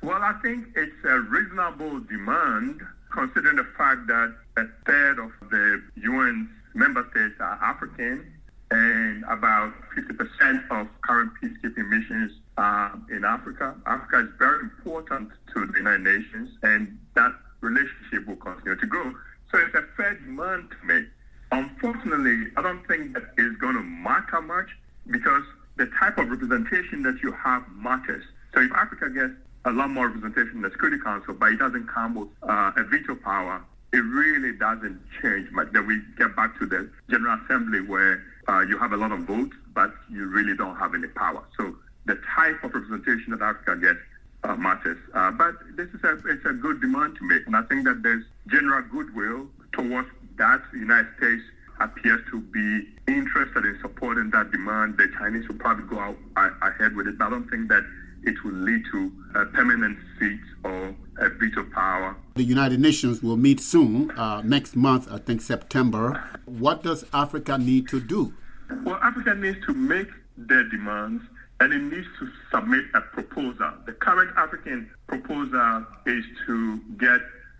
Well, I think it's a reasonable demand considering the fact that a third of the UN member states are African and about 50% of current peacekeeping missions are in Africa. Africa is very important to the United Nations, and that relationship will continue to grow. So it's a fair demand to make. Unfortunately, I don't think that is going to matter much because the type of representation that you have matters. So if Africa gets a lot more representation in the Security Council, but it doesn't come with a veto power, it really doesn't change much. Then we get back to the General Assembly where you have a lot of votes, but you really don't have any power. So the type of representation that Africa gets matters. But this is it's a good demand to make. And I think that there's general goodwill towards that. The United States appears to be interested in supporting that demand. The Chinese will probably go out ahead with it, but I don't think that it will lead to a permanent seat or a veto power. The United Nations will meet soon, next month, I think September. What does Africa need to do? Well, Africa needs to make their demands and it needs to submit a proposal. The current African proposal is to get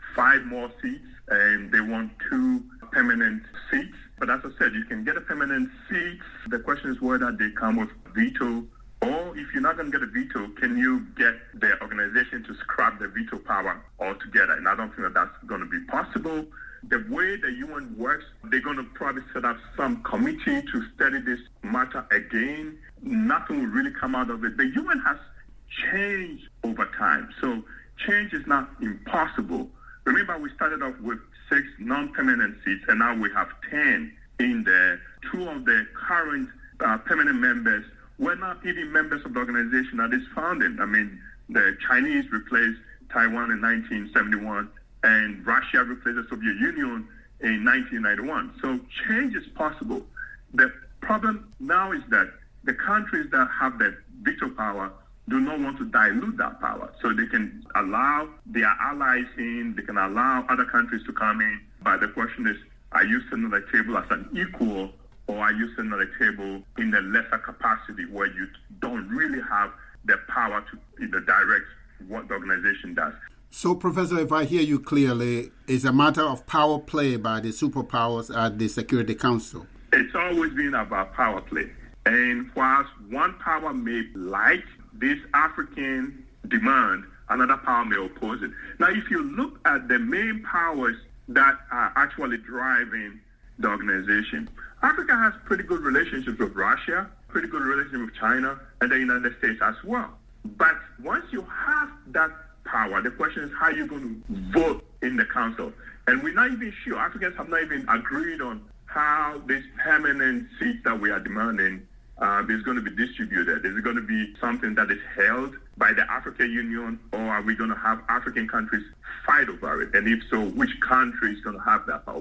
5 more seats, and they want 2 permanent seats. But as I said, you can get a permanent seat. The question is whether they come with veto, or if you're not going to get a veto, can you get the organization to scrap the veto power altogether? And I don't think that that's going to be possible. The way the UN works, they're going to probably set up some committee to study this matter again. Nothing will really come out of it. The UN has changed over time, so change is not impossible. Remember, we started off with 6 non-permanent seats, and now we have 10 in there. 2 of the current permanent members were not even members of the organization at its founding. I mean, the Chinese replaced Taiwan in 1971, and Russia replaced the Soviet Union in 1991. So change is possible. The problem now is that the countries that have the veto power do not want to dilute that power. So they can allow their allies in, they can allow other countries to come in. But the question is, are you sitting at the table as an equal, or are you sitting at the table in a lesser capacity where you don't really have the power to direct what the organization does? So, Professor, if I hear you clearly, it's a matter of power play by the superpowers at the Security Council. It's always been about power play. And whilst one power may like this African demand, another power may oppose it. Now, if you look at the main powers that are actually driving the organization, Africa has pretty good relationships with Russia, pretty good relationship with China, and the United States as well. But once you have that power, the question is how you're going to vote in the council. And we're not even sure. Africans have not even agreed on how this permanent seat that we are demanding is going to be distributed. Is it going to be something that is held by the African Union, or are we going to have African countries fight over it? And if so, which country is going to have that power?